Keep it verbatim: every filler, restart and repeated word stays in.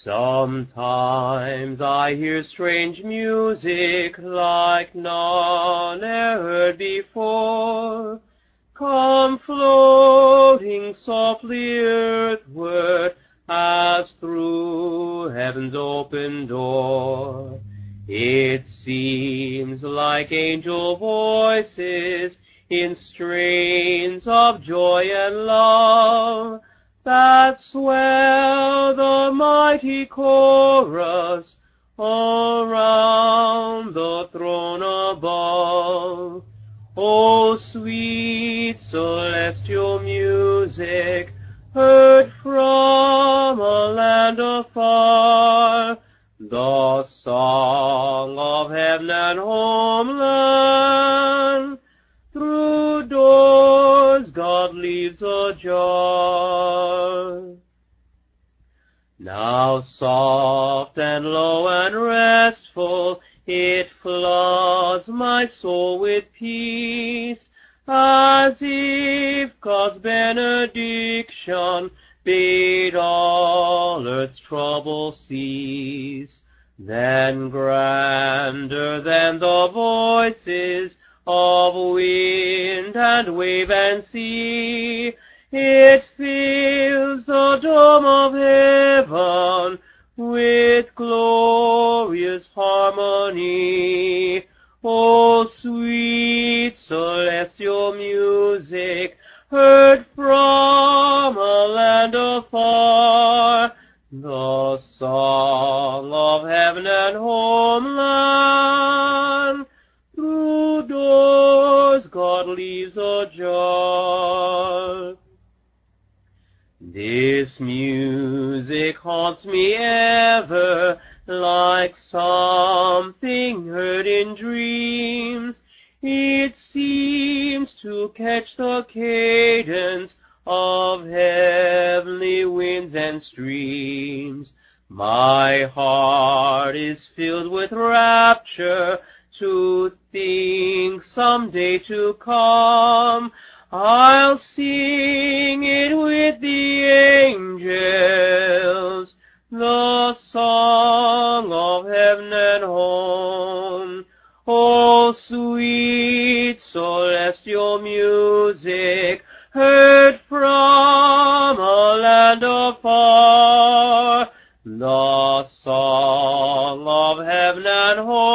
Sometimes I hear strange music like none e'er heard before, come floating softly earthward as through heaven's open door. It seems like angel voices in strains of joy and love that swell the mighty chorus around the throne above. O sweet celestial music, heard from a land afar, the song of heaven and homeland, through doors God leaves ajar. Now soft and low and restful, it floods my soul with peace, as if God's benediction bade all earth's trouble cease. Then grander than the voices of wind and wave and sea, it fills the dome of heaven with glorious harmony. O sweet celestial music, heard from a land afar, the song of heaven and homeland, through doors God leaves ajar. This music haunts me ever, like something heard in dreams. It seems to catch the cadence of heavenly winds and streams. My heart is filled with rapture to think someday to come I'll sing it with the angels, the song of heaven and home. Oh, sweet celestial music, heard from a land afar, the song of heaven and home.